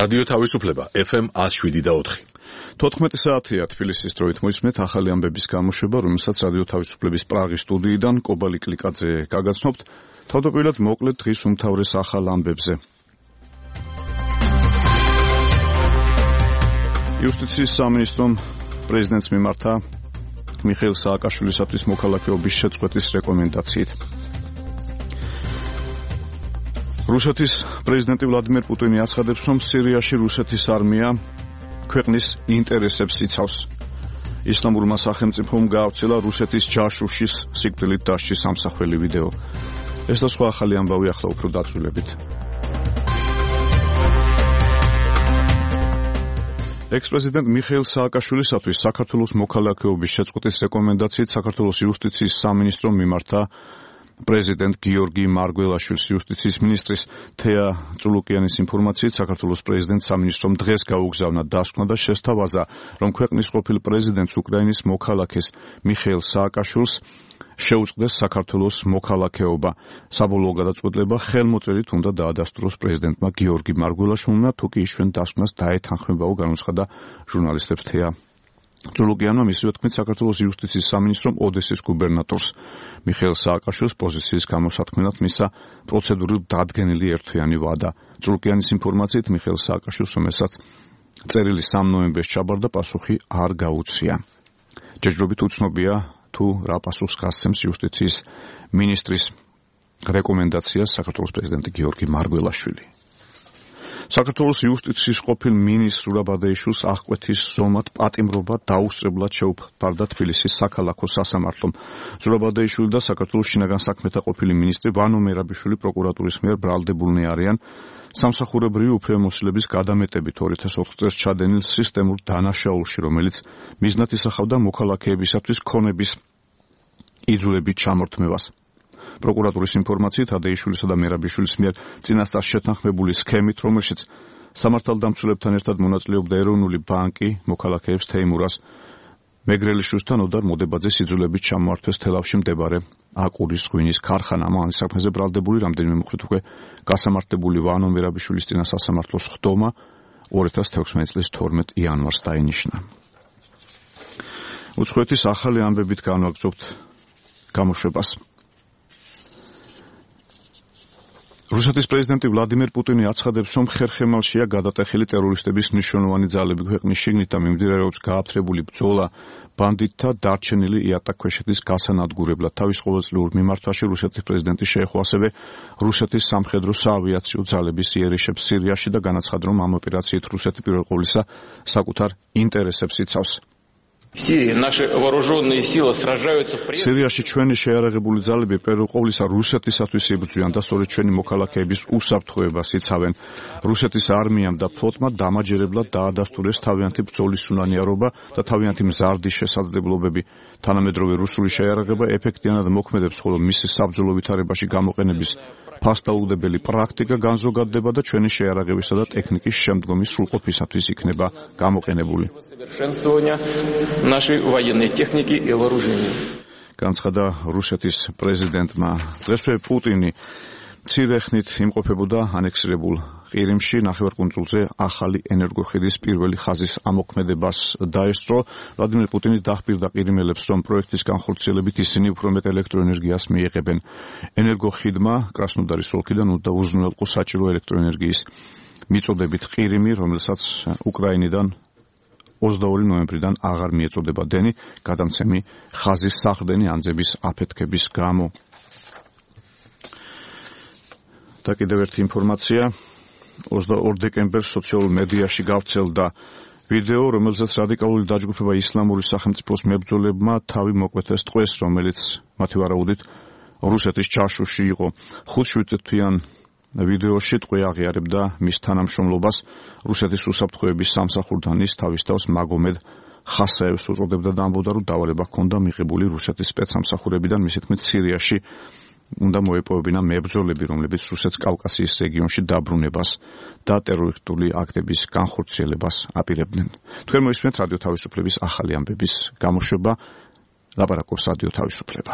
რადიო თავისუფლება FM 107.4. 14 საათია თბილისის დროით მოისმენთ ახალი ამბების გამოშვება, რომელსაც რადიო თავისუფლების პრაღის სტუდიიდან კობალი კლიკაძე გაგაცნობთ. თავდაპირველად მოკლედ დღის უმთავრეს ახალ ამბებზე. იუსტიციის სამინისტრომ პრეზიდენტს მიმართა მიხეილ სააკაშვილისათვის მოქალაქეობის შეწყვეტის რეკომენდაციით. რუსეთის პრეზიდენტი ვლადიმერ პუტინი აცხადებს, რომ სირიაში რუსეთის არმია ქვეყნის ინტერესებს იცავს. ისლამურმა სახელმწიფომ გაავრცელა რუსეთის ჯაშუშის სიკვდილით დასჯის სამსახველი ვიდეო. ეს და სხვა ახალი ამბავი ახლა უფრო დაწვრილებით. ექს-პრეზიდენტ მიხეილ სააკაშვილისათვის საქართველოს მოქალაქეობის შეწყვეტის რეკომენდაციით საქართველოს იუსტიციის სამინისტრომ მიმართა პრეზიდენტ გიორგი მარგველაშვილის იუსტიციის მინისტრის თეა წულუკიანის ინფორმაციით საქართველოს პრეზიდენტ სამინისტრომ დღეს გაუგზავნა დასკვნა და შესთავაზა, რომ ქვეყნის ყოფილ პრეზიდენტს უკრაინის მოქალაქეს მიხეილ სააკაშვილს შეუწყდეს საქართველოს მოქალაქეობა. საბოლოო გადაწყვეტილება ხელმოწერით უნდა დაადასტუროს პრეზიდენტმა გიორგი მარგველაშვილმა, თუ კი იშვენ დასკვნას დაეთანხმებაო, განუცხადა ჟურნალისტებს თეა წულუკიანმა. მისივე თქმით, საქართველოს იუსტიციის სამინისტრომ ოდესის გუბერნატორს მიხეილ სააკაშვილის პოზიციის გამოსათქმელად მისცა პროცედურით დადგენილი ერთთვიანი ვადა. წულუკიანის ინფორმაციით მიხეილ სააკაშვილს, რომელსაც წერილი 3 ნოემბერს ჩაბარდა, პასუხი არ გაუწია. ჯერჯერობით უცნობია, თუ რა პასუხს გასცემს იუსტიციის მინისტრის რეკომენდაციას საქართველოს პრეზიდენტი გიორგი მარგველაშვილი. საქართველოს იუსტიციის ყოფილ მინისტრ ზურაბადეიშვილს აღკვეთის ზომად პატიმრობა დაუსწრებლად შეუფარდა თბილისის საქალაქო სასამართლომ. ზურაბადეიშვილი და საქართველოს შინაგან საქმეთა ყოფილი მინისტრი ვანო მერაბიშვილი პროკურატურის მიერ ბრალდებულნი არიან სამსახურებრივი უფლებამოსილების გადამეტებით 2004 წელს ჩადენილ სისტემურ დანაშაულში, რომელიც მიზნად ისახავდა მოქალაქეებისათვის ქონების იძულებით ჩამორთმევას. პროკურატურის ინფორმაციით ადეიშვილისა და მერაბიშვილის მიერ წინასწარ შეთანხმებული სქემით, რომელშიც სამართალდამცველებთან ერთად მონაწილეობდა ეროვნული ბანკი, მოქალაქეებს თეიმურას მეგრელიშვილთან ოდარ მოდებაძეს იძულებით ჩამოართვეს თელავში მდებარე აკურის ღვინის ქარხანა. ამავე საქმეზე ბრალდებული რამდენიმე მოხდით უკვე გასამართლებული ვანო მერაბიშვილის წინა სასამართლოს ხდომა 2016 წლის 12 იანვარს დაინიშნა. უცხოეთის ახალი ამბებით განვაგრძობთ გამოშვებას. რუსეთის პრეზიდენტი ვლადიმერ პუტინი აცხადებს, რომ ხერხემალშია გადატეხილი ტერორისტების მნიშვნელოვანი ძალები ქვეყნის შიგნით და მიმდინარეობს გააფთრებული ბრძოლა ბანდიტთა დარჩენილი იატაკქვეშეთის გასანადგურებლად. თავის ყოველწლიურ მიმართვაში რუსეთის პრეზიდენტი შეეხო ასევე რუსეთის სამხედრო საავიაციო ძალების იერიშებს სირიაში და განაცხადა, რომ ამ ოპერაციით რუსეთი პირველ ყოვლისა საკუთარ ინტერესებს იცავს. სირიაში ჩვენი შეიარაღებული ძალები პირველ ყოვლისა რუსეთისათვის იბრძვიან და სწორედ ჩვენი მოქალაქეების უსაფრთხოებას იცავენ. რუსეთის არმიამ და ფლოტმა დამაჯერებლად დაადასტურეს თავიანთი ბრძოლის უნანიარობა და თავიანთი მზარდი შესაძლებლობები. თანამედროვე რუსული შეიარაღება ეფექტიანად მოქმედებს, ხოლო მისი საბრძოლო ვითარებაში გამოყენების ფასდაუდებელი პრაქტიკა განზოგადდება და ჩვენი შეიარაღებისა და ტექნიკის შემდგომი სრულყოფისათვის იქნება გამოყენებული. განცხადა რუსეთის პრეზიდენტმა. დღესვე პუტინი მცირე ხნით იმყოფებოდა ანექსირებულ ყირიმში, ნახევარკუნძულზე ახალი ენერგოხიდის პირველი ხაზის ამოქმედებას დაესწრო. ვლადიმერ პუტინი დახპირდა ყირიმელებს, რომ პროექტის განხორციელებით ისინი უფრო მეტ ელექტროენერგიას მიიღებენ. ენერგოხიდმა კრასნოდარის ოლქიდან უნდა უზრუნველყო საჭირო ელექტროენერგიის მიწოდებით ყირიმი, რომელსაც უკრაინიდან 22 ნოემბრიდან აღარ მიეწოდება დენი გადამცემი ხაზის საყრდენი ანძების აფეთქების გამო. და კიდევ ერთი ინფორმაცია. 22 დეკემბერს სოციალურ მედიაში გავრცელდა ვიდეო, რომელზეც რადიკალური დაჯგუფება ისლამური სახელმწიფოს მებრძოლებმა თავი მოკვეთეს ტყვეს, რომელიც მათი ვარაუდით რუსეთის ჯაშუში იყო. 5 თვიან ვიდეოში ტყვე აღიარებდა მის თანამშრომლობას რუსეთის უსაფრთხოების სამსახურთან. ის თავის თავს მაგომედ ხასაევს უწოდებდა და ამბობდა, რომ დავალება ჰქონდა მიღებული რუსეთის სპეცსამსახურებიდან, მისი თქმით სირიაში უნდა მოეპოვებინა მებრძოლები, რომლებიც რუსეთს კავკასიის რეგიონში დაბრუნებას და ტერორისტული აქტების განხორციელებას აპირებდნენ. თქვენ მოისმენთ რადიო თავისუფლების ახალი ამბების გამოშვება. ლაპარაკობს რადიო თავისუფლება.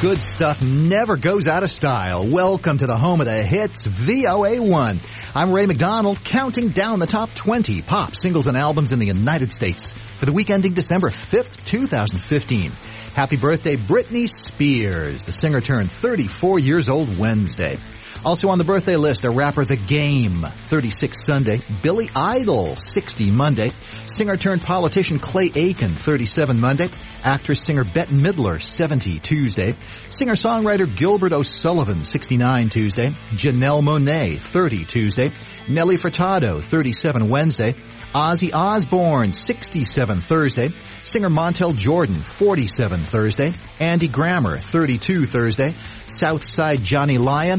good stuff never goes out of style. Welcome to the home of the hits, VOA1. I'm Ray McDonald, counting down the top 20 pop singles and albums in the United States for the week ending December 5th, 2015. Happy birthday, Britney Spears. The singer turned 34 years old Wednesday. Also on the birthday list, a rapper The Game, 36 Sunday. Billy Idol, 60 Monday. Singer-turned-politician Clay Aiken, 37 Monday. Actress-singer Bette Midler, 70 Tuesday. Singer-songwriter Gilbert O'Sullivan, 69 Tuesday. Janelle Monáe, 30 Tuesday. Nelly Furtado, 37 Wednesday. Ozzy Osbourne, 67 Thursday. Singer Montel Jordan, 47 Thursday. Andy Grammer, 32 Thursday. Southside Johnny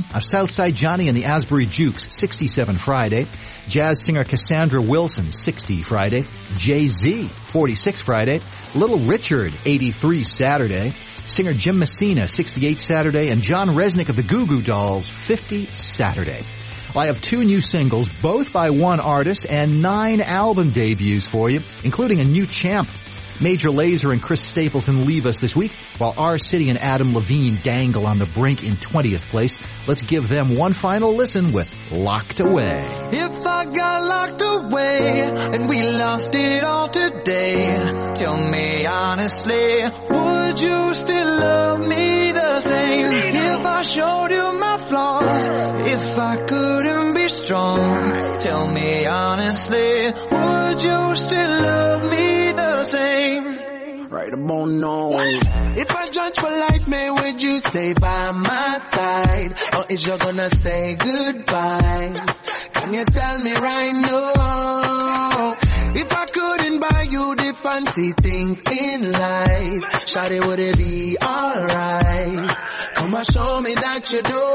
and the Asbury Jukes, 67 Friday. Jazz singer Cassandra Wilson, 60 Friday. Jay-Z, 46 Friday. Little Richard, 83 Saturday. Singer Jim Messina, 68 Saturday. And John Resnick of the Goo Goo Dolls, 50 Saturday. I have 2 new singles, both by one artist, and 9 album debuts for you, including a new champ. Major Lazer and Chris Stapleton leave us this week, while R. City and Adam Levine dangle on the brink in 20th place. Let's give them one final listen with Locked Away. If I got locked away and we lost it all today, tell me honestly, would you still love me the same? If I showed you my flaws, if I couldn't be strong, tell me honestly, would you still love me the same? Right about now. If I judge for life, man, would you stay by my side? Or is you gonna say goodbye? Can you tell me right now? If I couldn't buy you the fancy things in life, shawty, would it be alright? Come on, show me that you do.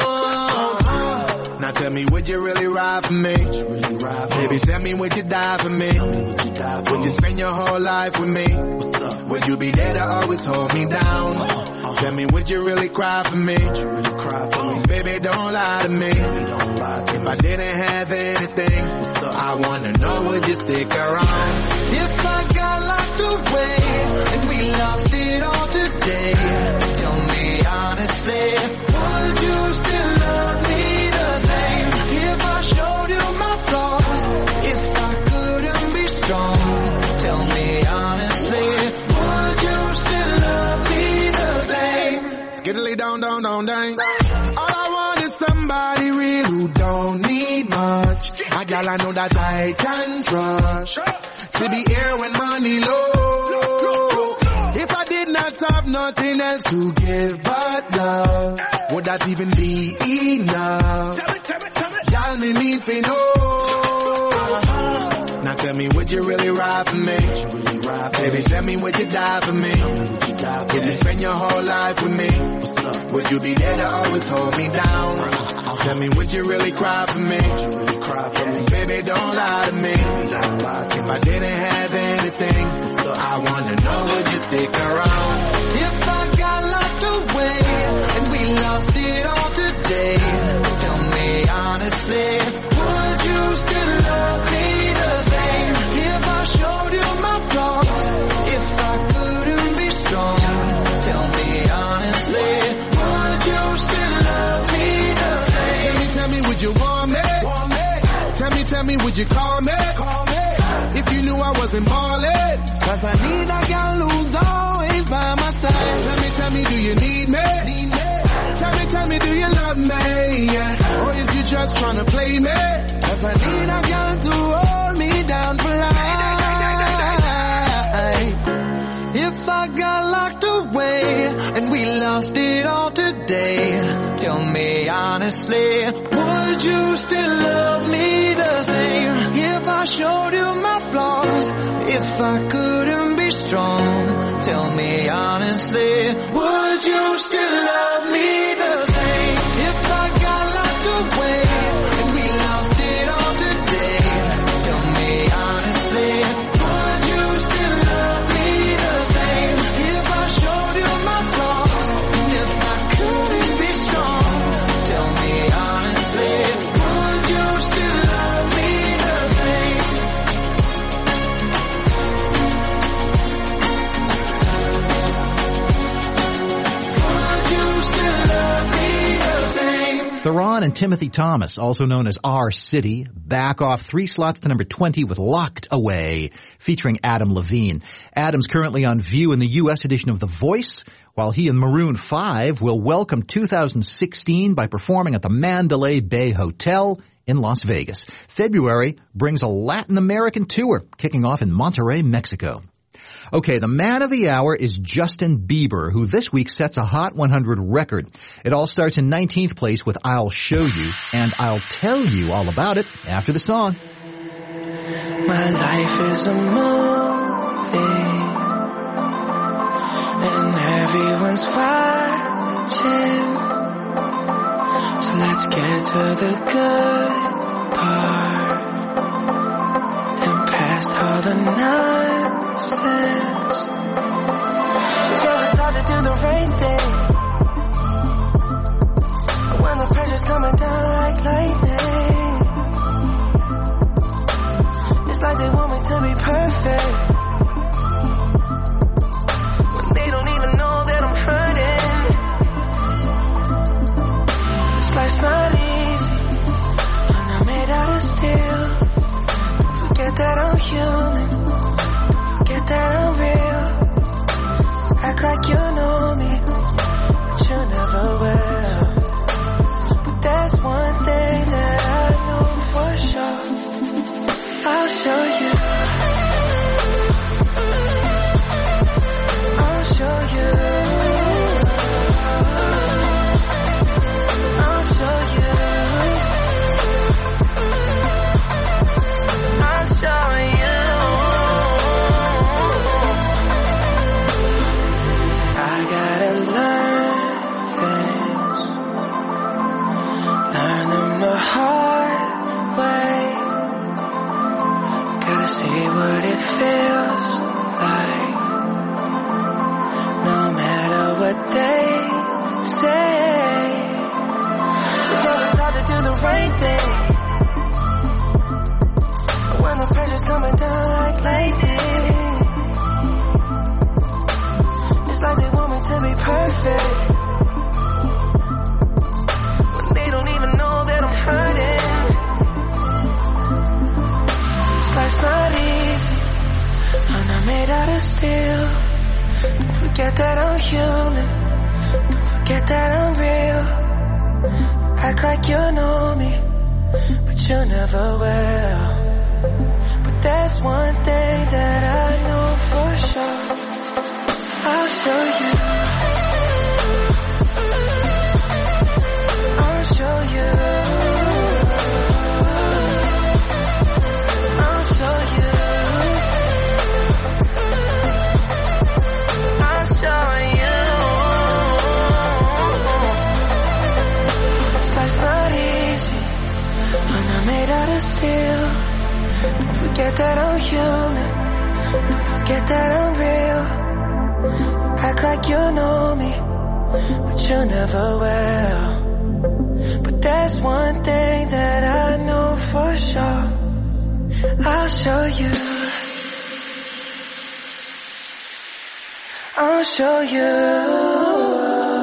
Now tell me, would you really ride for me? Baby, tell me, would you die for me? Would you spend your whole life with me? Would you be there to always hold me down? Tell me, would you really cry for me? Baby, don't lie to me. If I didn't have anything, I wanna know, would you stick around? If I got locked away and we lost it all today, tell me honestly, would you still love me the same? If I showed you my flaws, if I couldn't be strong, tell me honestly, would you still love me the same? Skiddly down, down, down, down. All I want is somebody real who don't need much. A gal I know that I can trust, to be here when money low. If I did not have nothing else to give but love, would that even be enough? Y'all me need to know. Now tell me, would you really ride for me? Baby, tell me, would you die for me? Would you spend your whole life with me? Would you be there to always hold me down? Tell me, would you really cry for me? Baby, don't lie to me. If I didn't have anything, I wanna know, would you stick around? If I got locked away and we lost it all today, tell me honestly, would you still love me the same? If I showed you my flaws, if I couldn't be strong, tell me honestly, would you still love me the same? Tell me, would you want me? Tell me, would you call me? If you knew I wasn't ballin', 'cause I need a girl who's always by my side. Tell me, do you need me? Tell me, do you love me? Or is you just tryna play me? 'Cause I need a girl to hold me down for life. If I got locked away and we lost it all today, tell me honestly, would you still love me the same? If I showed you my flaws, if I couldn't be strong, tell me honestly, would you still love me the same? If I got locked away and we lost it all today, tell me honestly, would you still love me the same? If I showed you my flaws, and if I couldn't be strong, tell me honestly, would you still love me the same? Would Theron and Timothy Thomas, also known as R City, back off 3 slots to number 20 with Locked Away, featuring Adam Levine. Adam's currently on view in the U.S. edition of The Voice, while he and Maroon 5 will welcome 2016 by performing at the Mandalay Bay Hotel in Las Vegas. February brings a Latin American tour, kicking off in Monterrey, Mexico. Okay, the man of the hour is Justin Bieber, who this week sets a Hot 100 record. It all starts in 19th place with I'll Show You, and I'll tell you all about it after the song. My life is a movie, and everyone's watching. So let's get to the good part and past all the nonsense. So it's hard to do the right thing when the pressure's coming down like lightning. It's like they want me to be perfect when they don't even know that I'm hurting. This life's not easy, and I'm made out of steel. Forget that I'm human, forget that I'm real. Act like you know me, but you never will. But there's one thing that I know for sure. I'll show you. I'll show you. I'll show you. I'll show you. I gotta learn things, learn them the hard way. Gotta see what it feels like, no matter what they say. So it's hard to do the right thing when the pressure's coming down like lightning. It's like they want me to be perfect when they don't even know that I'm hurting. Life's not easy, and I'm made out of steel. Don't forget that I'm human, don't forget that I'm real. Act like you know me, but you never will. But there's one thing that I know for sure. I'll show you. I'll show you. I'll show you. I'll show you. Life's not easy, and I'm made out of steel. Don't forget that I'm human, don't forget that I'm real. Act like you know me, but you never will. But there's one thing that I know for sure. I'll show you. I'll show you.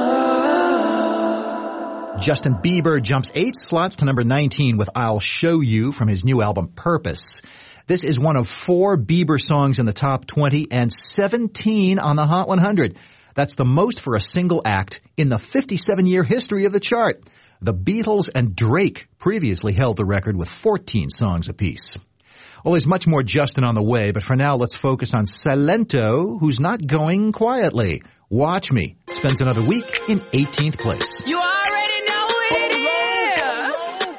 Justin Bieber jumps 8 slots to number 19 with I'll Show You from his new album Purpose. This is one of 4 Bieber songs in the top 20 and 17 on the Hot 100. That's the most for a single act in the 57-year history of the chart. The Beatles and Drake previously held the record with 14 songs apiece. Well, there's much more Justin on the way, but for now, let's focus on Silento, who's not going quietly. Watch Me spends another week in 18th place. You already know what it is.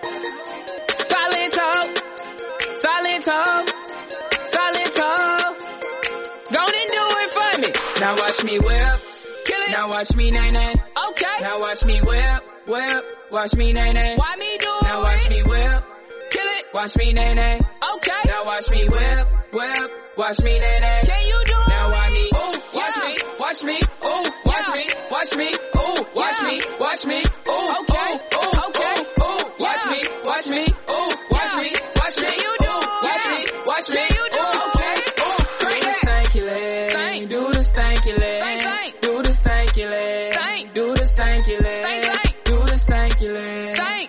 Silento, Silento. Go and do it for me. Now watch me whip, kill it. Now watch me nay-nay. Okay. Now watch me whip. Watch me nay-nay. Why me do it? Now watch me whip, kill it. Watch me nay-nay. Okay. Now watch me whip. Watch me nay-nay. Can you do it? Now watch me. Ooh, watch me. Watch me. Ooh, watch me. Watch me. Ooh, watch me. Watch me. Ooh, okay. Ooh, okay. Ooh, watch me. Watch me. Ooh, watch me. Watch me. You do. Watch me. Watch me. You do. Okay. Ooh, crazy. Stanky leg. Do the stanky leg. Do the stanky leg. Do the stanky leg. Do the stanky leg.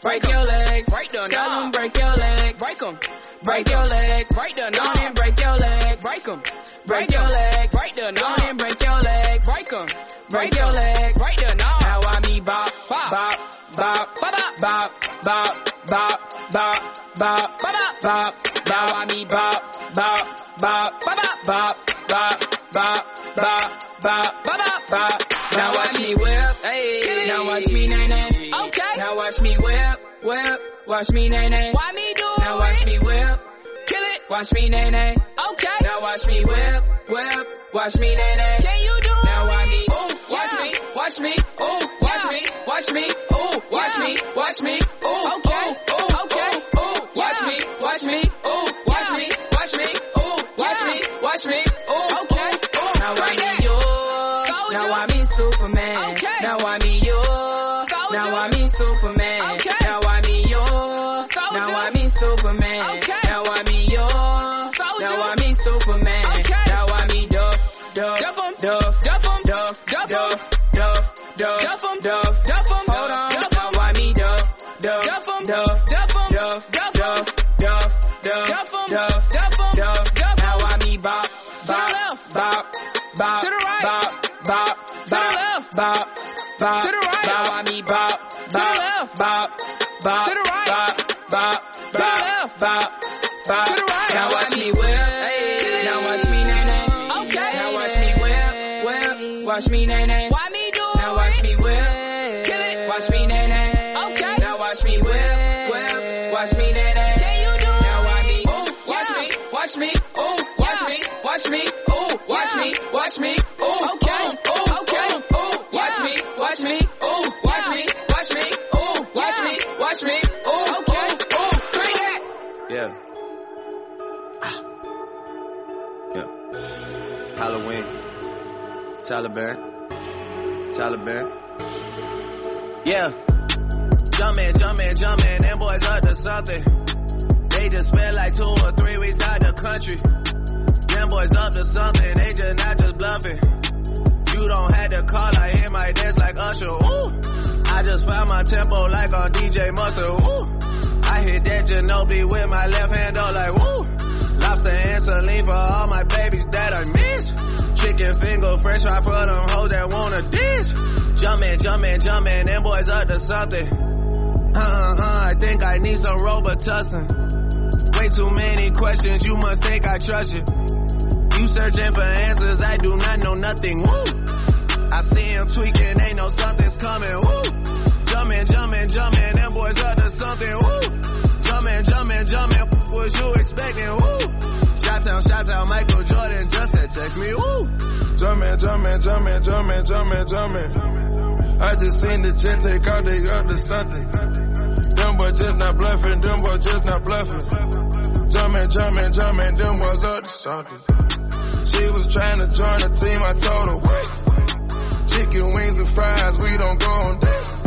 break your legs. Tell them break your legs. Break them. Break your legs. Break the knob and break your legs. Break them. Break your legs. Break the knob and break your legs. Break them. Break your legs. Break the knob. Now I me bop, bop, bop, bop, bop, bop, bop, bop, bop, bop, bop, bop. Now I me bop, bop, bop, bop, bop, bop, bop, bop, bop, bop, bop. Now watch me whip, hey. Now watch me nay nay. Okay. Now watch me whip, whip. Watch me nay nay. Why me do it? Now watch me whip. Kill it. Watch me nay nay. Okay. Now watch me whip, whip. Watch me nay nay. Can you do it? Now watch me. Ooh, watch me. Watch me. Ooh, watch me. Watch me. Ooh, watch me. Watch me. Ooh, okay. Ooh, okay. Ooh, watch me. Watch me. Ooh, watch me. Watch me. Ooh, watch me. Watch me. Ooh, okay. Now watch me. Now I me Superman. Okay. Now I me yours. Now I me Superman. Okay. Now I me yours. Now I me Superman. Okay. Now I me yours. Now I me Superman. Okay. Now I me Duff, Duff, Duff, Duff, Duff, Duff, Duff, Duff, Duff, Duff, Duff. Hold on. Now I me Duff, Duff, Duff, Duff, Duff, Duff, Duff, Duff, Duff, Duff. Now I me bop, bop, bop, bop, to the right, bop, bop, to the left, bop, bop, to the right. Now I me bop, bop, bop, bop, to the right, bop, bop, to the left, bop, bop, to the right. Now watch me whip, now watch me nay nay. Okay. Now watch me whip, whip, watch me nay nay. Why me do it? Now watch me whip, kill it. Watch me nay nay. Okay. Now watch me whip, whip, watch me nay nay. Can you do it? Now watch me, ooh, watch me, watch me, ooh, watch me, watch me, ooh, watch me, watch me, ooh, okay, ooh, okay, ooh, watch me, watch me, ooh, watch me, watch me, ooh, watch me, watch me, ooh, okay, ooh, bring that. Yeah. Yeah. Halloween. Taliban. Yeah. Jumpin', them boys up to something. They just spent like 2 or 3 weeks out the country. Them boys up to something, they just not just bluffing. You don't have to call, I hear my dance like Usher, ooh. I just found my tempo like on DJ Mustard, ooh. I hit that Ginobili with my left hand, though, like, woo. Lobster and saline for all my babies that I miss. Chicken finger, french fry for them hoes that wanna dish. Jumpin', them boys up to something. I think I need some Robitussin. Way too many questions, you must think I trust you. You searching for answers, I do not know nothing, woo. I see him tweaking, they know something's coming, woo. Jumpin', them boys up to something, woo. Jumpin', what you expecting, woo. Shout out, Michael Jordan just had text me, woo. Jumpin'. I just seen the jet take out, they up to something. Them boys just not bluffing, Jumpin', them boys up to something. She was trying to join the team, I told her, wait. Chicken wings and fries, we don't go on dates.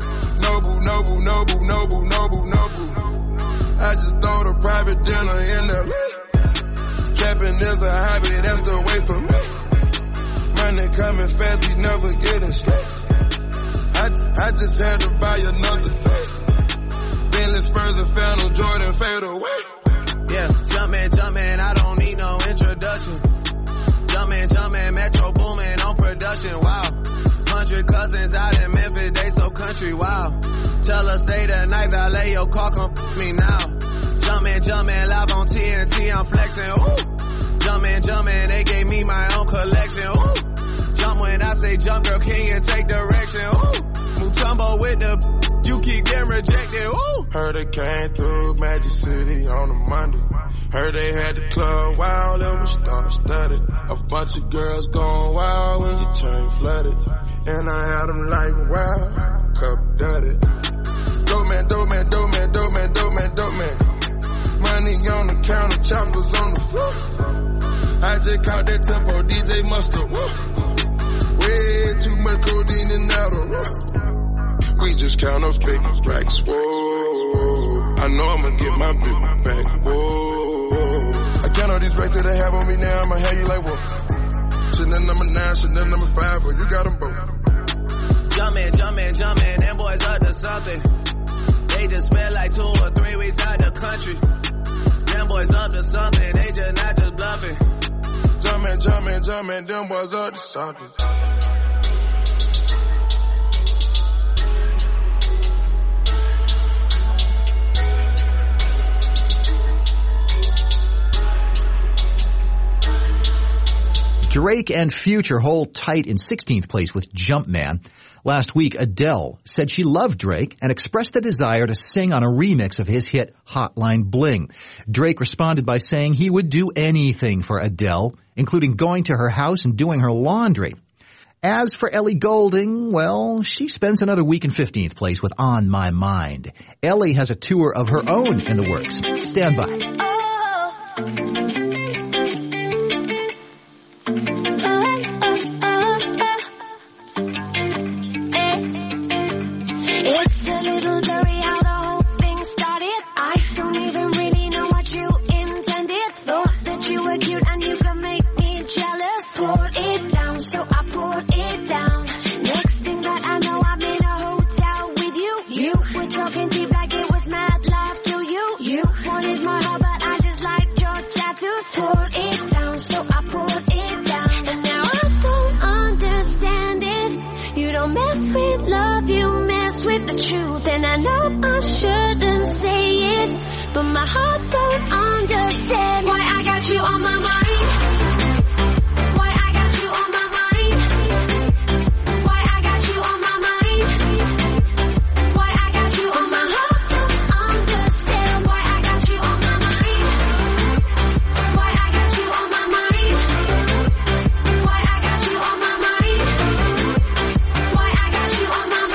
Noble. I just throw the private dinner in LA. Trapping is a hobby, that's the way for me. Money coming fast, we never getting straight. I just had to buy another set. Bentley Spurs and Phantom Jordan fade away. Yeah, jumpin', I don't need no introduction. Jumpin', Metro boomin' on production, wow. 100 cousins out in Memphis, they so country, wow. Tell her stay the night, valet your car, come me now. Jumpin', live on TNT, I'm flexin', ooh. Jumpin', they gave me my own collection, ooh. Jump when I say jump, girl, can you take direction, ooh. Mutombo with the, you keep getting rejected, ooh. Heard they came through Magic City on a Monday. Heard they had the club wild, it was star-studded. A bunch of girls going wild when you turn flooded. And I had them like wild, cup dirty. Dope man. Money on the counter, choppers on the floor. I just caught that tempo, DJ Mustard, woo. Way too much codeine and Adderall. We just count up big racks, whoa. I know I'ma get my big back, whoa. I count all these racks that they have on me now, I'ma have you like, whoa. Chanel number 9, Chanel number 5, but you got them both. Jumpin', them boys up to something. They just spent like 2 or 3 weeks out the country. Them boys up to something, they just not just bluffing. Jumping, them boys up to something. Drake and Future hold tight in 16th place with Jumpman. Last week, Adele said she loved Drake and expressed a desire to sing on a remix of his hit Hotline Bling. Drake responded by saying he would do anything for Adele, including going to her house and doing her laundry. As for Ellie Goulding, well, she spends another week in 15th place with On My Mind. Ellie has a tour of her own in the works. Stand by. But my heart don't understand why I got you on my mind. Why I got you on my mind. Why I got you on my mind. Why I got you on my heart don't understand why I got you on my mind. Why I got you on my mind. Why I got you on my mind. Why I got you on my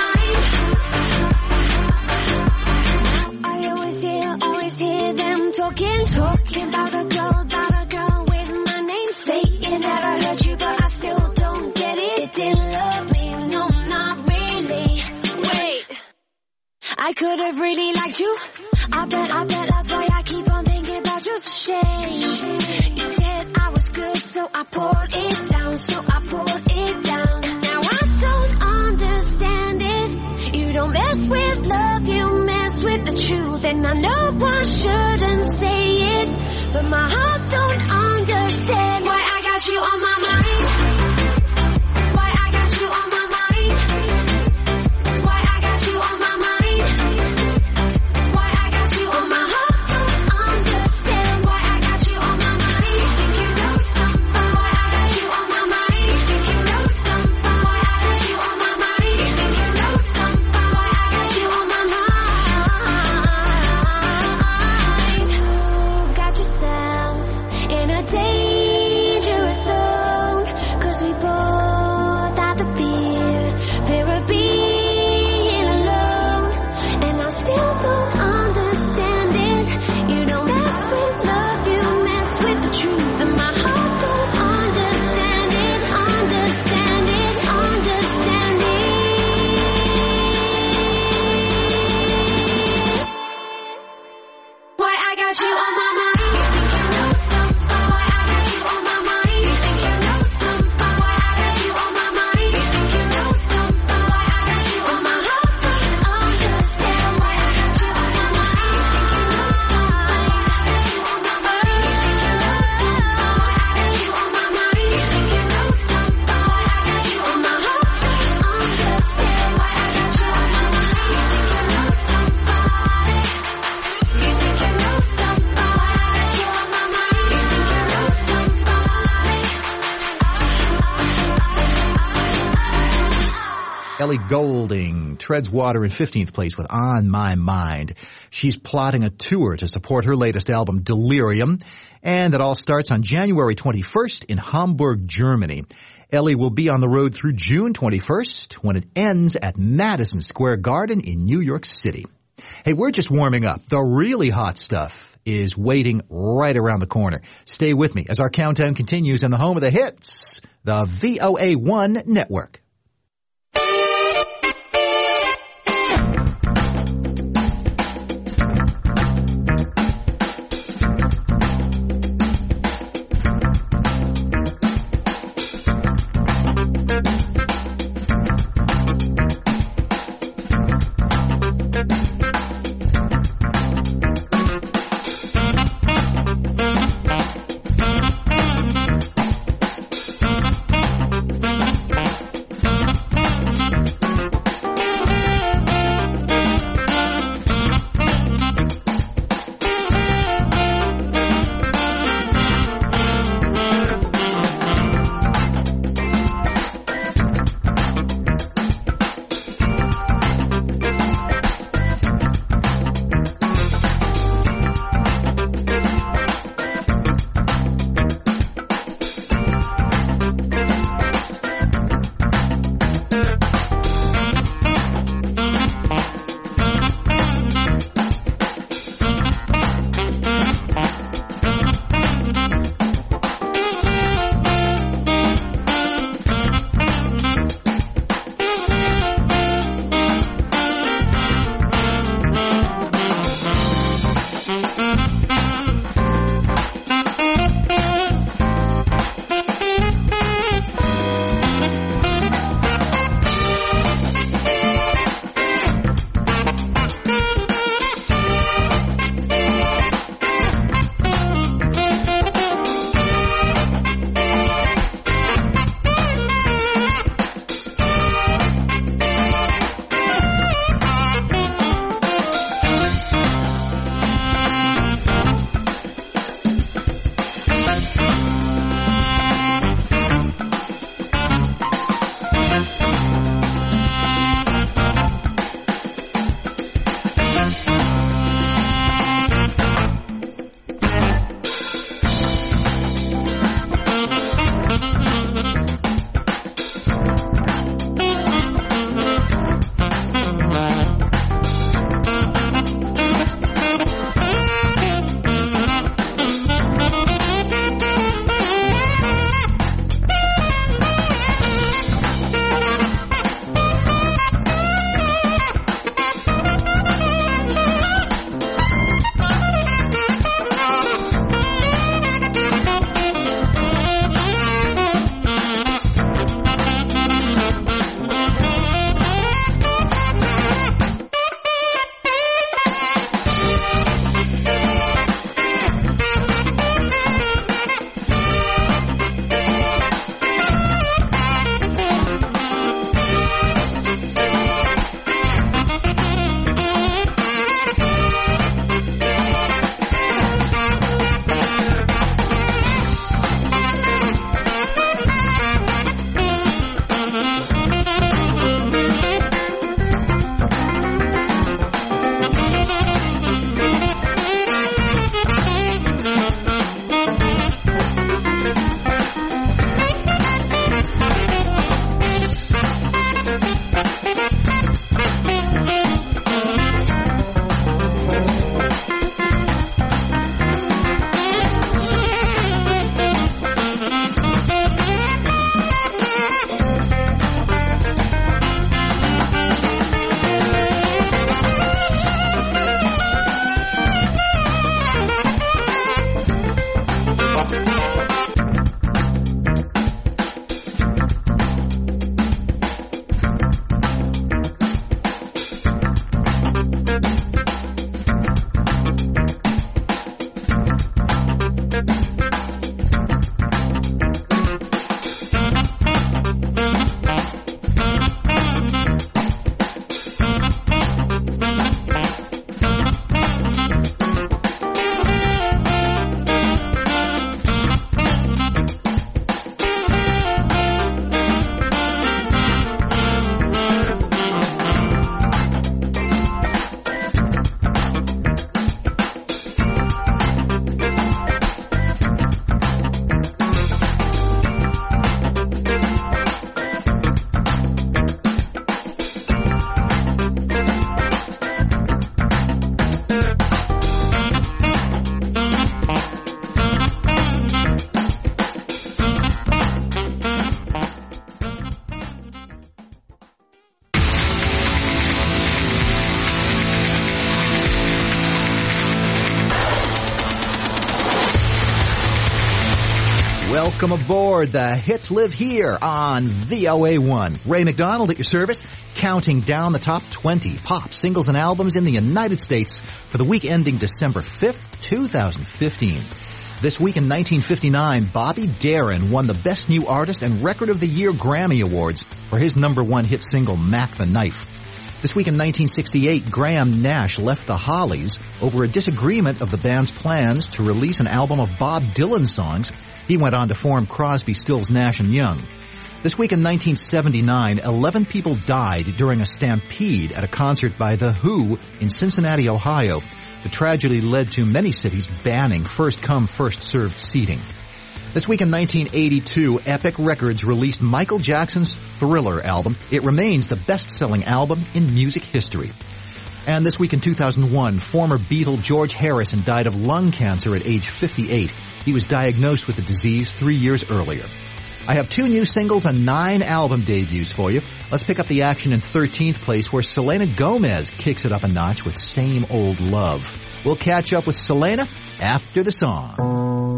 mind. I always hear them talking about a girl with my name, saying that I hurt you, but I still don't get it. It didn't love me, no, not really. Wait, I could have really liked you. I bet that's why I keep on thinking about you. It's a shame. You said I was good, so I poured it down, And now I don't understand it. You don't mess with love, you mess with the truth. And I know I shouldn't say it, but my heart don't understand why I got you on my mind. Why I got you on my mind. Why I got you on my mind. Why I got you on my heart don't understand why I got you on my mind. You think you know something? Why I got you on my mind. You think you know something? Why I got you on my mind. You think you know something? Why I got you on my mind. Got yourself in a dangerous zone, 'cause we both had the fear of being alone. And I still don't understand it. You don't mess with love, you mess with the truth. And my heart don't understand it. Why I got you on my mind. You think you know something? Why I got you on my mind. You think you know something? Why I got you on my mind. You think you know something? Why I got you on my heart don't understand why I got you on my mind. You think you know something? Why I got you on my mind. You think you know something? Why I got you on my mind. You think you know something? Why I got you on my heart don't understand why I got you on my mind. You think you know somebody. You think you know somebody. Why I got you on my mind. You think you know somebody. Ellie Goulding treads water in 15th place with On My Mind. She's plotting a tour to support her latest album, Delirium, and it all starts on January 21st in Hamburg, Germany. Ellie will be on the road through June 21st when it ends at Madison Square Garden in New York City. Hey, we're just warming up. The really hot stuff is waiting right around the corner. Stay with me as our countdown continues in the home of the hits, the VOA1 Network. Welcome aboard. The hits live here on VOA1. Ray McDonald at your service, counting down the top 20 pop singles and albums in the United States for the week ending December 5th, 2015. This week in 1959, Bobby Darin won the Best New Artist and Record of the Year Grammy Awards for his number one hit single, Mac the Knife. This week in 1968, Graham Nash left the Hollies over a disagreement of the band's plans to release an album of Bob Dylan songs. He went on to form Crosby, Stills, Nash & Young. This week in 1979, 11 people died during a stampede at a concert by The Who in Cincinnati, Ohio. The tragedy led to many cities banning first-come, first-served seating. This week in 1982, Epic Records released Michael Jackson's Thriller album. It remains the best-selling album in music history. And this week in 2001, former Beatle George Harrison died of lung cancer at age 58. He was diagnosed with the disease 3 years earlier. I have 2 new singles and 9 album debuts for you. Let's pick up the action in 13th place, where Selena Gomez kicks it up a notch with Same Old Love. We'll catch up with Selena after the song.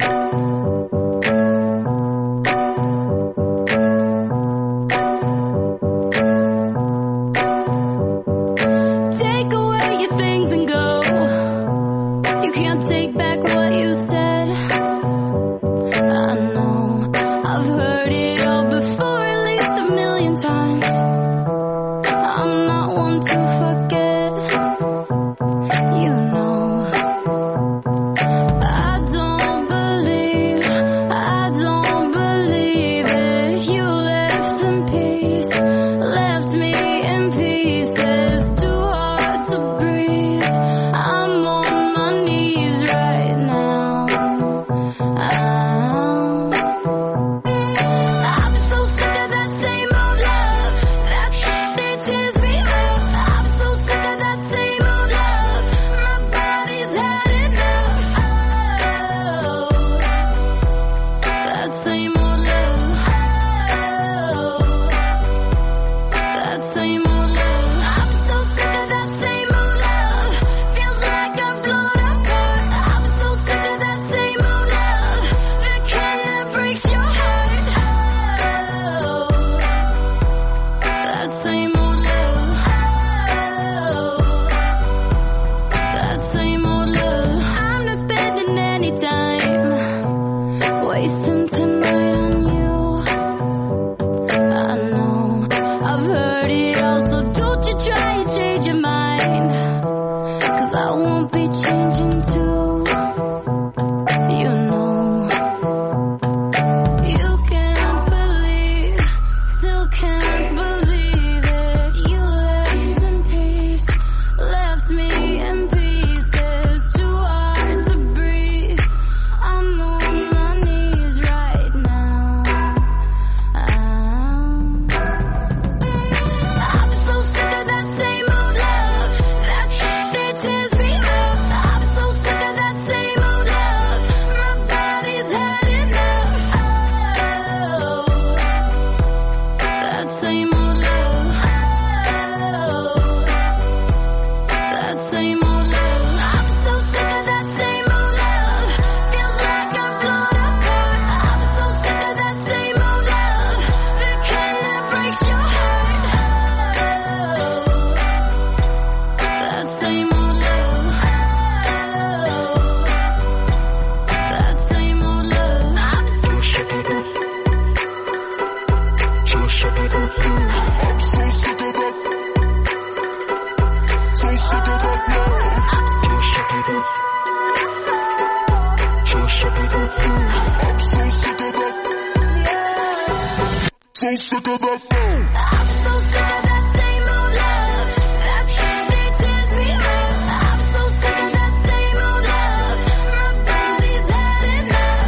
So sick of that phone. I'm so sick of that same old love. That candy tears me up. I'm so sick of that same old love. My body's had enough.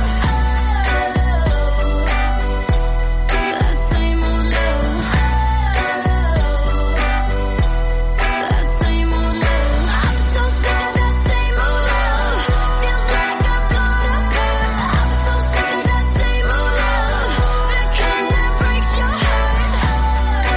That same old love. That same old love. I'm so sick of that same old love. Feels like I'm blown apart. I'm so sick of that same old love. That kind that breaks your heart.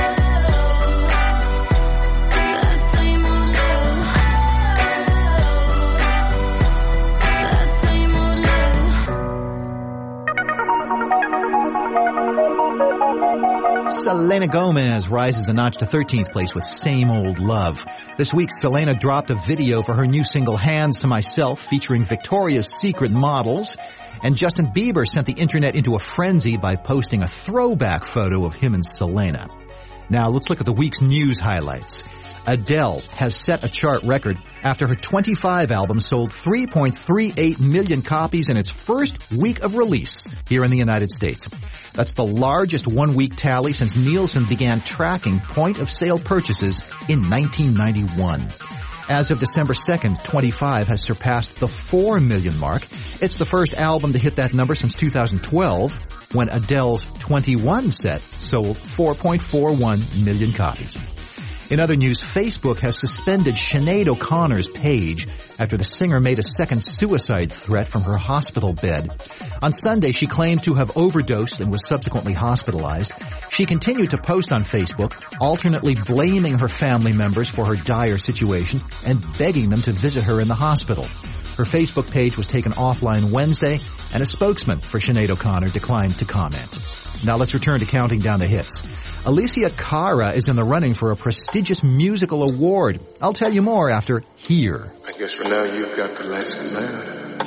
Selena Gomez rises a notch to 13th place with Same Old Love. This week, Selena dropped a video for her new single Hands to Myself featuring Victoria's Secret models. And Justin Bieber sent the internet into a frenzy by posting a throwback photo of him and Selena. Now let's look at the week's news highlights. Adele has set a chart record after her 25 albums sold 3.38 million copies in its first week of release here in the United States. That's the largest one-week tally since Nielsen began tracking point-of-sale purchases in 1991. As of December 2nd, 25 has surpassed the 4 million mark. It's the first album to hit that number since 2012, when Adele's 21 set sold 4.41 million copies. In other news, Facebook has suspended Sinead O'Connor's page after the singer made a second suicide threat from her hospital bed. On Sunday, she claimed to have overdosed and was subsequently hospitalized. She continued to post on Facebook, alternately blaming her family members for her dire situation and begging them to visit her in the hospital. Her Facebook page was taken offline Wednesday, and a spokesman for Sinead O'Connor declined to comment. Now let's return to counting down the hits. Alicia Cara is in the running for a prestigious musical award. I'll tell you more after Here. I guess for now you've got the last command.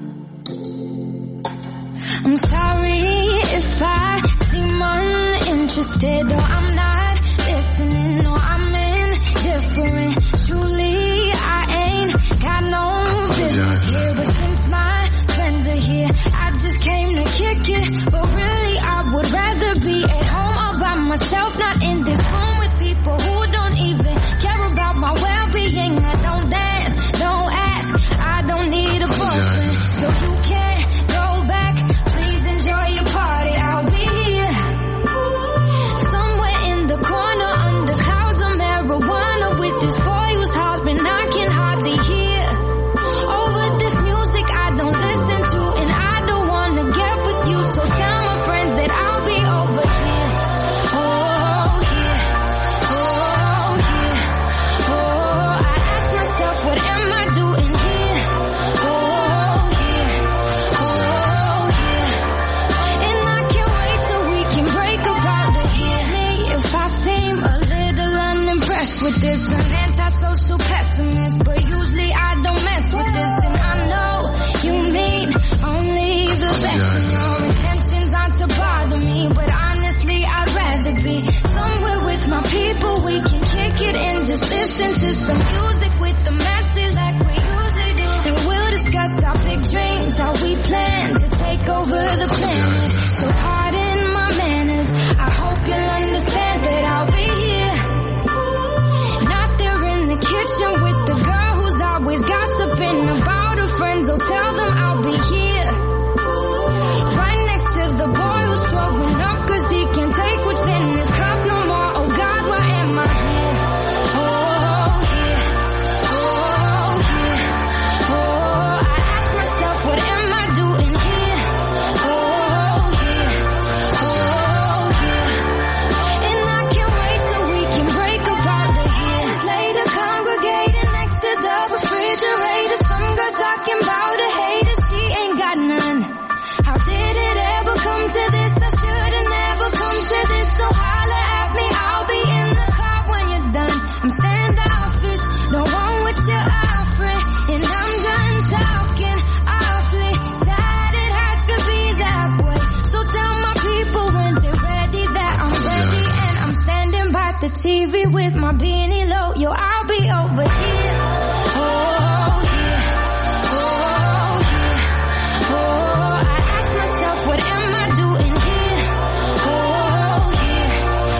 I'm sorry if I seem uninterested or I'm not listening or I'm indifferent. Truly, I ain't got no business here, but since my friends are here, I just came to kick it. But really, I would rather be at home all by myself, not in this room with people who don't even care about my well-being. I don't dance, don't ask, I don't need a boyfriend, so you can't go back. Please enjoy your party, I'll be here somewhere in the corner under clouds of marijuana with this boy who's hollering I can hardly hear. Over this music I don't listen to, and I don't wanna get with you, so tell my friends that I'll be over here. Oh here, oh here, oh I ask myself what am I doing here? Oh here, oh here, and I can't wait till we can break up out of here. Me if I seem a little unimpressed with this, an antisocial pessimist, but usually I don't mess with this, and I know you mean only the best, and your intentions aren't to bother me, but honestly I'd rather be somewhere with my people. We can kick it and just listen to some music with the message like we usually do, and we'll discuss our big dreams, how we plan to take over the planet. So pardon my manners, I hope you'll understand that I'll be here, not there in the kitchen with the girl who's always gossiping about her friends. So tell them I'll be here right next to the boy who's throwing up cause he can't take what's in his cup no more. Oh God, why am I here? Oh here, oh here, oh I ask myself what am I doing here? Oh here, oh here, and I can't wait till we can break up out of here. Later congregating next to the refrigerator, some girl talking about a hater, she ain't got none. How did it ever come to this? I should've never come to this, so holla at me, I'll be in the car when you're done. I'm standoffish, don't want what you're offering, and I'm done talking awfully sad it had to be that way. So tell my people when they're ready that I'm ready, and I'm standing by the TV with my beanie low. Yo, I'll be over here. Oh here, oh here, oh I ask myself what am I doing here? Oh here,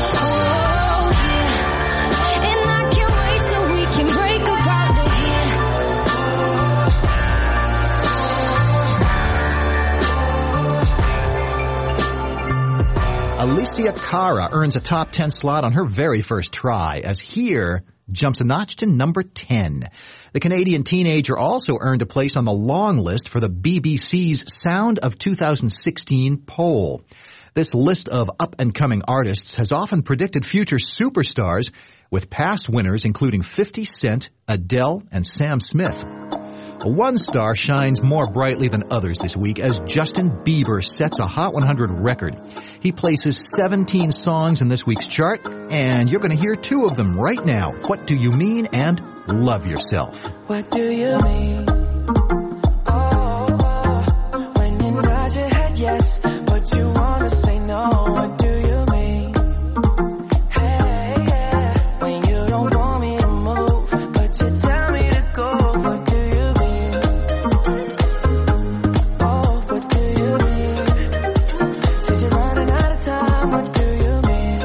oh here, and I can't wait till we can break up out of here. Alicia Cara earns a top 10 slot on her very first try as Here jumps a notch to number 10. The Canadian teenager also earned a place on the long list for the BBC's Sound of 2016 poll. This list of up-and-coming artists has often predicted future superstars, with past winners including 50 Cent, Adele, and Sam Smith. One star shines more brightly than others this week as Justin Bieber sets a Hot 100 record. He places 17 songs in this week's chart, and you're going to hear two of them right now. What Do You Mean and Love Yourself. What do you mean? When you nod your head yes, but you wanna say no. What do you mean? Hey, yeah. When you don't want me to move, but you tell me to go. What do you mean? Oh, what do you mean? Said you're running out of time. What do you mean?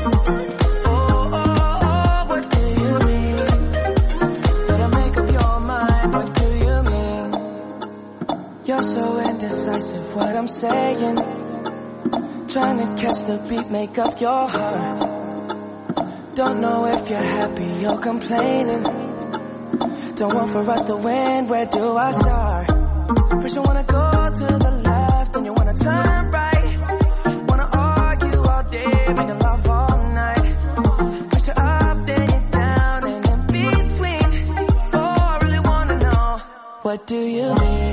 Oh, what do you mean? Better make up your mind. What do you mean? You're so indecisive, what I'm saying. Trying to catch the beat, make up your heart. Don't know if you're happy or complaining. Don't want for us to win, where do I start? First you wanna go to the left, then you wanna turn right. Wanna argue all day, making love all night. First you're up, then you're down, and in between. Oh, I really wanna know, what do you mean?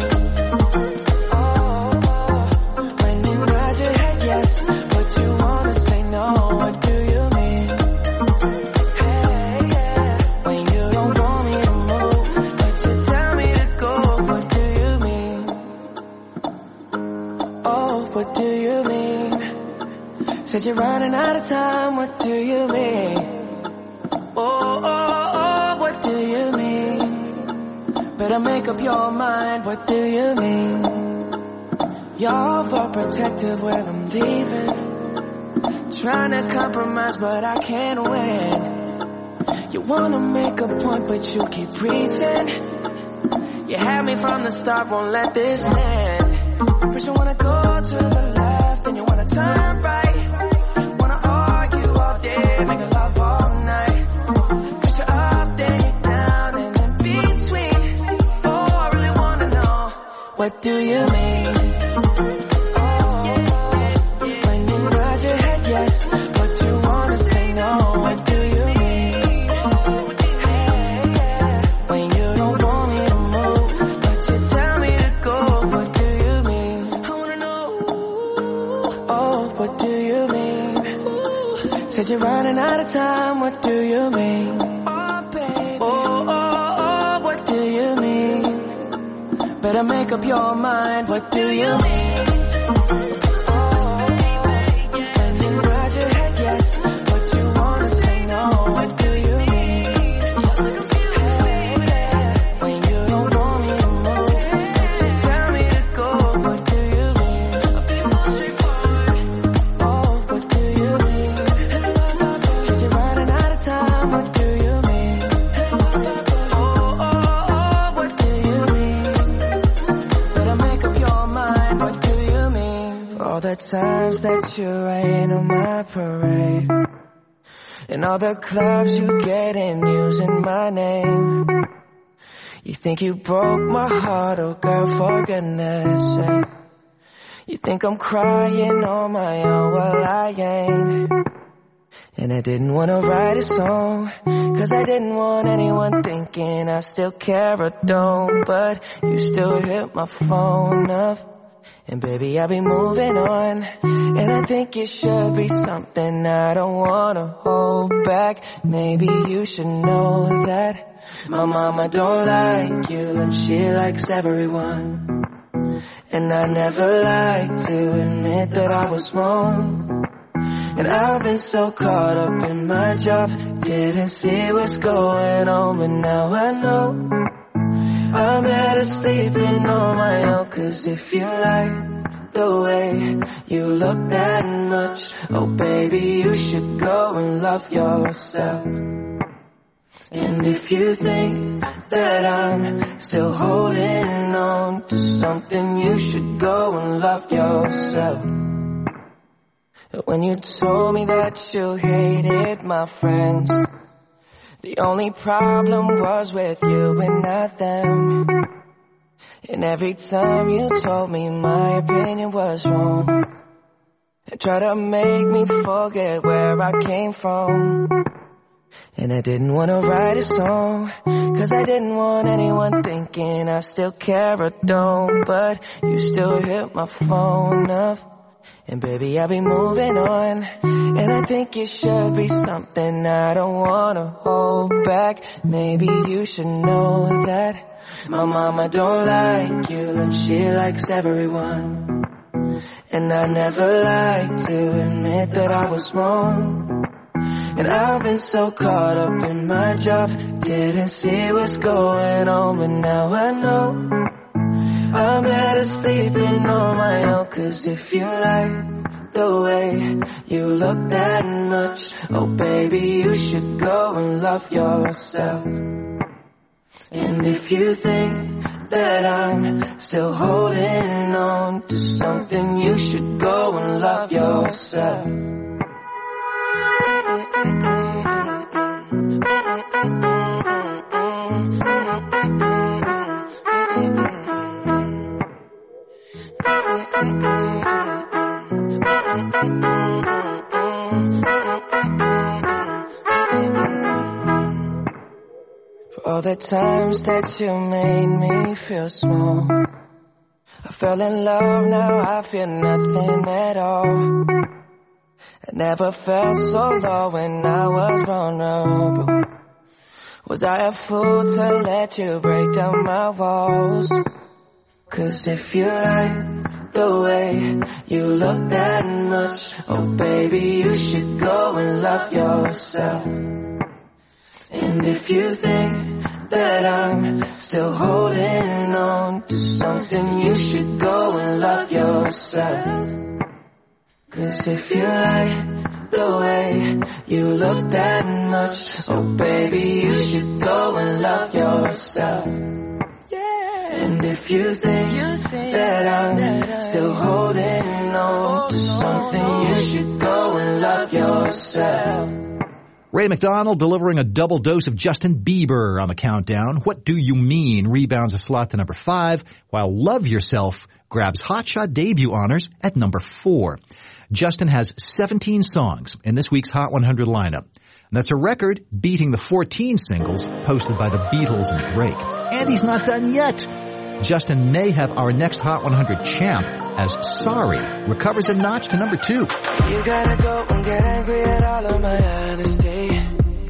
When you nod your head yes, but you wanna say no. What do you mean? Hey, yeah. When you don't want me to move, but you tell me to go. What do you mean? Oh, what do you mean? Said you're running out of time. What do you mean? Oh, what do you mean? Better make up your mind. What do you mean? You're overprotective when I'm leaving. Trying to compromise, but I can't win. You wanna make a point, but you keep preaching. You had me from the start, won't let this end. First you wanna go to the left, then you wanna turn right. Wanna argue all day, making love all night. First you're up, then you're down, and in between. Oh, I really wanna know, what do you mean? When you nod your head yes, but you wanna say no. What do you mean? Hey, yeah. When you don't want me to move, but you tell me to go. What do you mean? I wanna know. Oh, what do you mean? Said you're running out of time. What do you mean? Oh, baby. Oh, what do you mean? Better make up your mind. What do you mean? When you nod your head yes, but you wanna say no. What do you mean? Hey, yeah. When you don't want me to move, but you tell me to go. What do you mean? I'll be more straightforward. Oh, what do you mean? Said you're running out of time. What do you mean? Oh, what do you mean? Better make up your mind. What do you mean? For all the times that you rain on my parade, and all the clubs you get in using my name. You think you broke my heart, oh girl, for goodness sake. You think I'm crying on my own, well I ain't. And I didn't wanna write a song, cause I didn't want anyone thinking I still care or don't. But you still hit my phone up, and baby I'll be moving on. And I think it should be something I don't wanna hold back. Maybe you should know that my mama don't like you, and she likes everyone. And I never like to admit that I was wrong. And I've been so caught up in my job, didn't see what's going on, but now I know I'm better sleeping on my own. Cause if you like the way you look that much, oh baby, you should go and love yourself. And if you think that I'm still holding on to something, you should go and love yourself. When you told me that you hated my friends, the only problem was with you and not them. And every time you told me my opinion was wrong, and tried to make me forget where I came from. And I didn't want to write a song, 'cause I didn't want anyone thinking I still care or don't. But you still hit my phone up, and baby I'll be moving on. And I think it should be something I don't want to hold back. Maybe you should know that my mama don't like you, and she likes everyone. And I never like to admit that I was wrong. And I've been so caught up in my job, didn't see what's going on, but now I know I'm better sleeping on my own. 'Cause if you like the way you look that much, oh baby, you should go and love yourself. And if you think that I'm still holding on to something, you should go and love yourself. For all the times that you made me feel small, I fell in love, now I feel nothing at all. I never felt so low when I was vulnerable. Was I a fool to let you break down my walls? 'Cause if you like the way you look that much, oh baby, you should go and love yourself. And if you think that I'm still holding on to something, you should go and love yourself. 'Cause if you like the way you look that much, oh baby, you should go and love yourself. And if you think that I'm still holding on to something, you should go and love yourself. Ray McDonald delivering a double dose of Justin Bieber on the countdown. What Do You Mean rebounds a slot to number 5, while Love Yourself grabs Hotshot debut honors at number 4. Justin has 17 songs in this week's Hot 100 lineup. That's a record, beating the 14 singles posted by the Beatles and Drake. And he's not done yet. Justin may have our next Hot 100 champ, as Sorry recovers a notch to number 2. You gotta go and get angry at all of my honesty.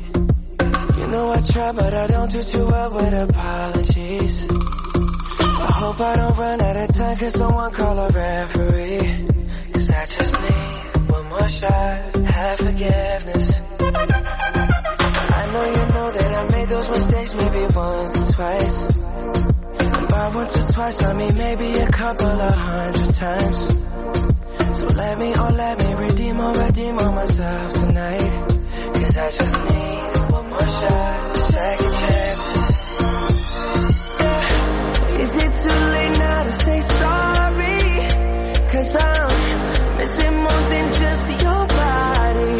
You know I try, but I don't do too well with apologies. I hope I don't run out of time, 'cause someone call a referee. 'Cause I just need one more shot, have forgiveness. I know you know that I made those mistakes maybe once or twice. And by once or twice I mean maybe a couple of 100 times. So let me redeem on myself tonight. 'Cause I just need one more shot, second chance. Yeah. Is it too late now to say sorry? 'Cause I'm missing more than just your body.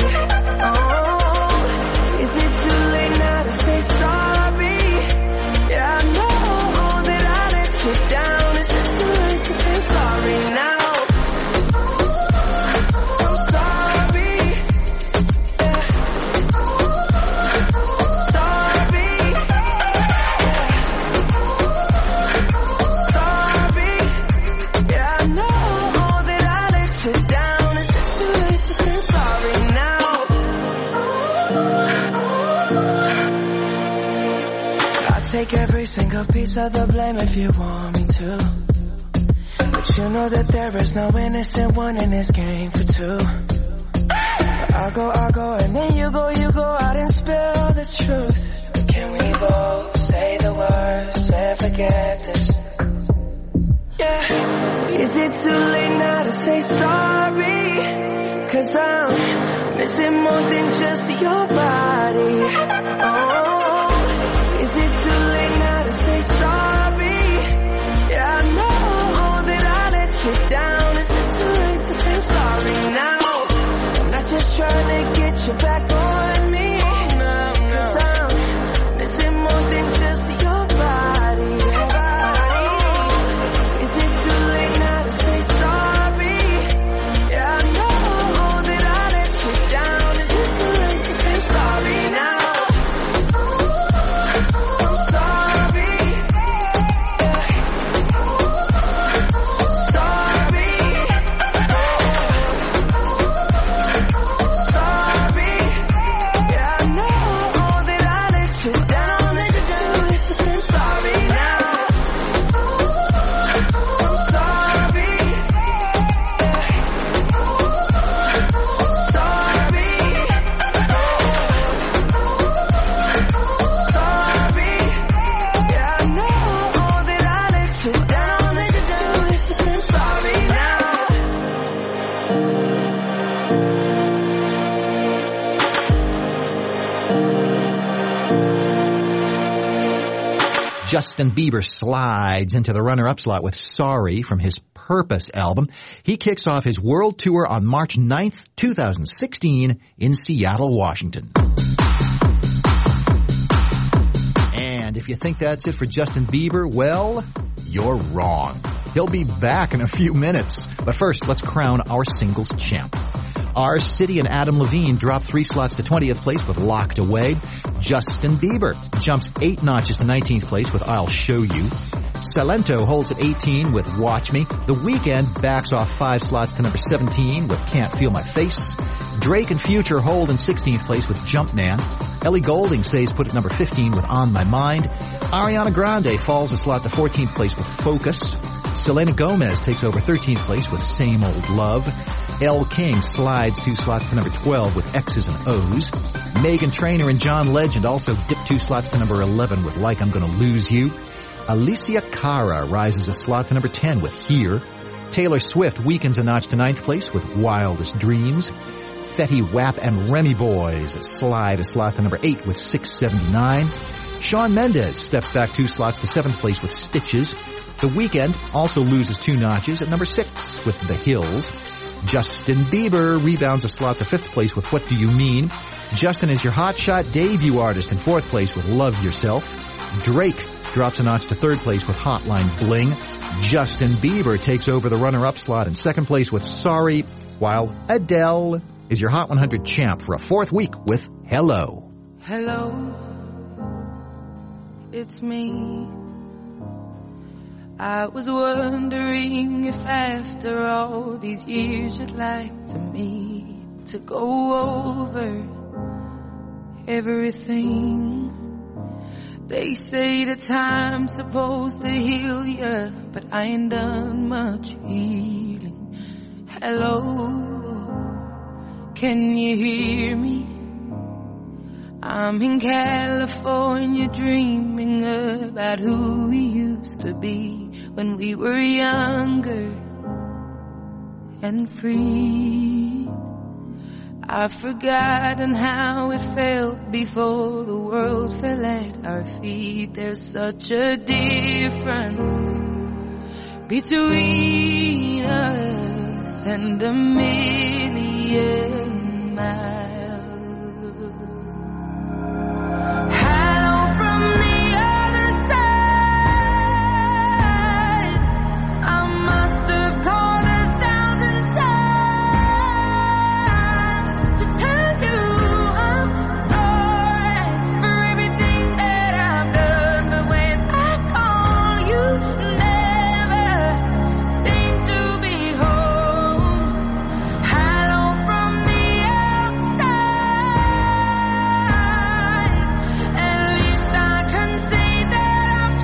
Oh, is it too late now to say sorry? Yeah, I know that I let you down. Is it too late to say sorry now? I'm sorry. Yeah. Sorry. Yeah. Sorry. Yeah, I know that I let you down. Is it too late to say sorry now? I'll take every single piece of the blame if you want me to. But you know that there is no innocent one in this game for two. I'll go, and then you go out and spill the truth. Can we both say the words and forget this? Yeah. Is it too late now to say sorry? 'Cause I'm missing more than just your body. Oh, is it too late now to say sorry? Yeah, I know that I let you down. Is it too late to say sorry now? I'm not just trying to get you back on me. 'Cause I'm missing more than just your body. Is it too late now to say sorry? Yeah, I know that I let you down. Is it too late Justin Bieber slides into the runner-up slot with Sorry from his Purpose album. He kicks off his world tour on March 9th, 2016 in Seattle, Washington. And if you think that's it for Justin Bieber, well, you're wrong. He'll be back in a few minutes. But first, let's crown our singles champ. Our City and Adam Levine drop 3 slots to 20th place with Locked Away. Justin Bieber jumps 8 notches to 19th place with I'll Show You. Salento holds at 18 with Watch Me. The Weeknd backs off 5 slots to number 17 with Can't Feel My Face. Drake and Future hold in 16th place with Jumpman. Ellie Goulding stays put at number 15 with On My Mind. Ariana Grande falls a slot to 14th place with Focus. Selena Gomez takes over 13th place with Same Old Love. Elle King slides 2 slots to number 12 with X's and O's. Meghan Trainor and John Legend also dip 2 slots to number 11 with Like I'm Gonna Lose You. Alicia Cara rises a slot to number 10 with Here. Taylor Swift weakens a notch to 9th place with Wildest Dreams. Fetty Wap and Remy Boys slide a slot to number 8 with 679. Shawn Mendes steps back 2 slots to 7th place with Stitches. The Weeknd also loses 2 notches at number 6 with The Hills. Justin Bieber rebounds a slot to 5th place with What Do You Mean? Justin is your hotshot debut artist in 4th place with Love Yourself. Drake drops a notch to 3rd place with Hotline Bling. Justin Bieber takes over the runner-up slot in 2nd place with Sorry, while Adele is your Hot 100 champ for a 4th week with Hello. Hello, it's me. I was wondering if after all these years you'd like to meet to go over everything. They say that time's supposed to heal ya, but I ain't done much healing. Hello, can you hear me? I'm in California dreaming about who we used to be when we were younger and free. I've forgotten how it felt before the world fell at our feet. There's such a difference between us and a million miles. Hello from the other side. I must have called 1,000 times to tell you I'm sorry for everything that I've done. But when I call, you never seem to be home. Hello from the outside. At least I can say that I've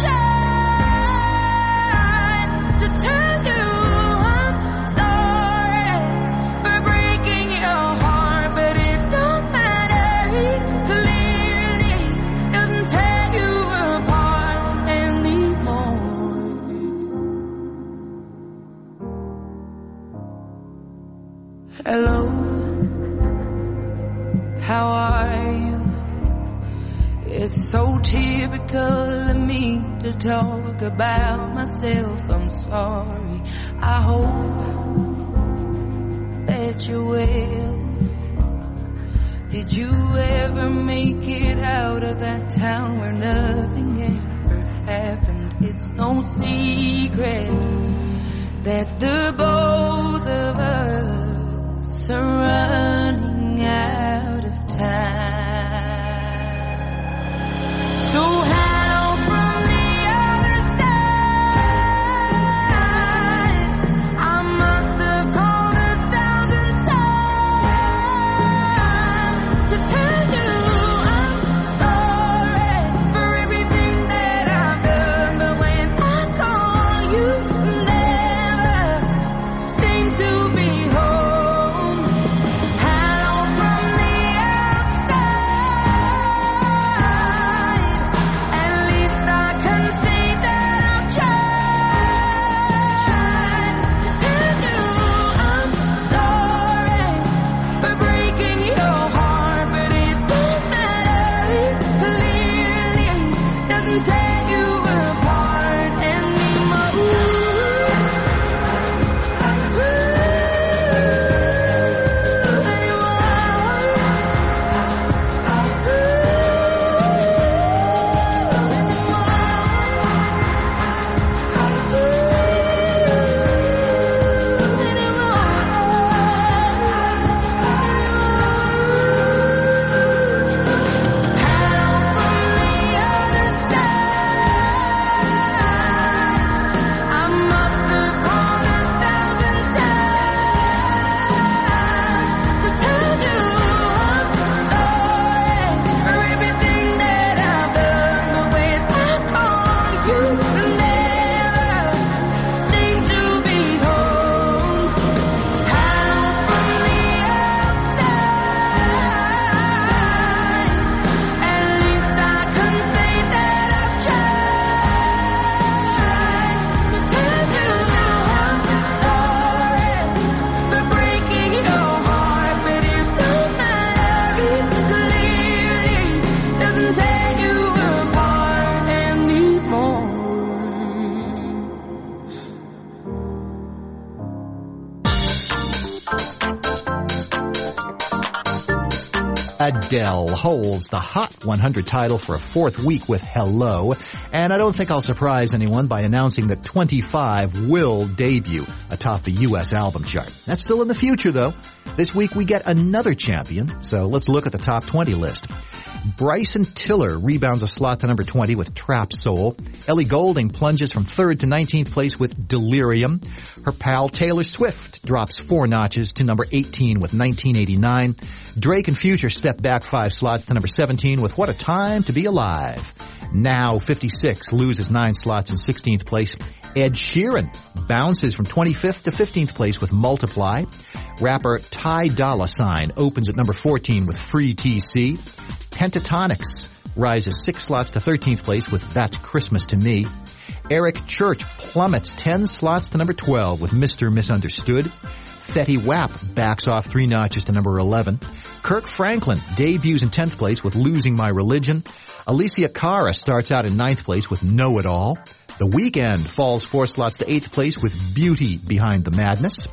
tried to tell you I'm sorry for breaking your heart, but it don't matter. It clearly doesn't tear you apart anymore. Hello, how are you? It's so typical of me to talk about myself. I'm sorry. I hope that you're well. Did you ever make it out of that town where nothing ever happened? It's no secret that the both of us are running out of time. So hello from the other side. I must have called 1,000 times to tell you I'm sorry for everything that I've done. But when I call, you never seem to be home. Hello from the outside. doesn't tear you apart anymore. Adele holds the Hot 100 title for a fourth week with Hello, and I don't think I'll surprise anyone by announcing that 25 will debut atop the U.S. album chart. That's still in the future, though. This week we get another champion, so let's look at the top 20 list. Bryson Tiller rebounds a slot to number 20 with Trap Soul. Ellie Goulding plunges from 3rd to 19th place with Delirium. Her pal Taylor Swift drops 4 notches to number 18 with 1989. Drake and Future step back 5 slots to number 17 with What a Time to Be Alive. Now 56 loses 9 slots in 16th place. Ed Sheeran bounces from 25th to 15th place with Multiply. Rapper Ty Dolla $ign opens at number 14 with Free TC. Pentatonix rises 6 slots to 13th place with That's Christmas to Me. Eric Church plummets 10 slots to number 12 with Mr. Misunderstood. Fetty Wap backs off 3 notches to number 11. Kirk Franklin debuts in 10th place with Losing My Religion. Alicia Cara starts out in 9th place with Know It All. The Weeknd falls 4 slots to 8th place with Beauty Behind the Madness.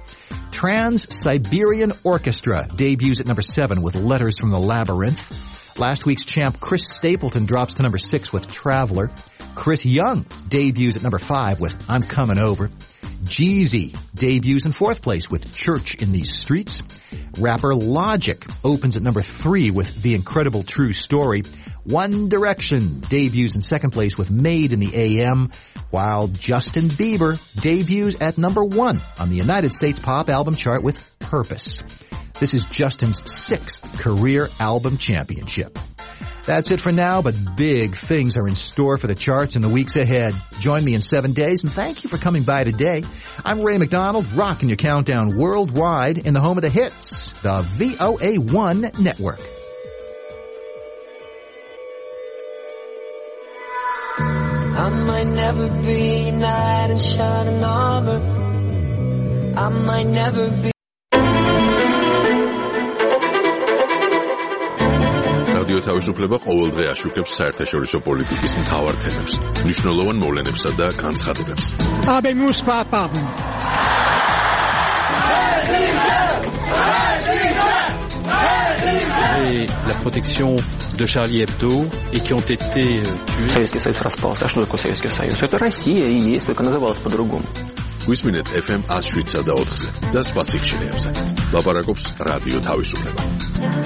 Trans-Siberian Orchestra debuts at number 7 with Letters from the Labyrinth. Last week's champ Chris Stapleton drops to number 6 with Traveler. Chris Young debuts at number 5 with I'm Coming Over. Jeezy debuts in 4th place with Church in These Streets. Rapper Logic opens at number 3 with The Incredible True Story. One Direction debuts in 2nd place with Made in the AM, while Justin Bieber debuts at number 1 on the United States pop album chart with Purpose. This is Justin's 6th career album championship. That's it for now, but big things are in store for the charts in the weeks ahead. Join me in 7 days, and thank you for coming by today. I'm Ray McDonald, rocking your countdown worldwide in the home of the hits, the VOA1 Network. I might never be a knight in shining armor. I might never be. რადიო თავისუფლება ყოველდღე აშუქებს საერთაშორისო პოლიტიკის მთავარ თემებს, მნიშვნელოვან მოვლენებსა და განცხადებებს. Habemus papam. Et la protection de Charlie Hebdo et qui ont été tués. Советский Союз распался. А что такое Советский Союз? Это Россия и есть, только называлась по-другому. გვისმინეთ FM 107.4-ზე და სხვა სიგნალებზე. ლაპარაკობს რადიო თავისუფლება.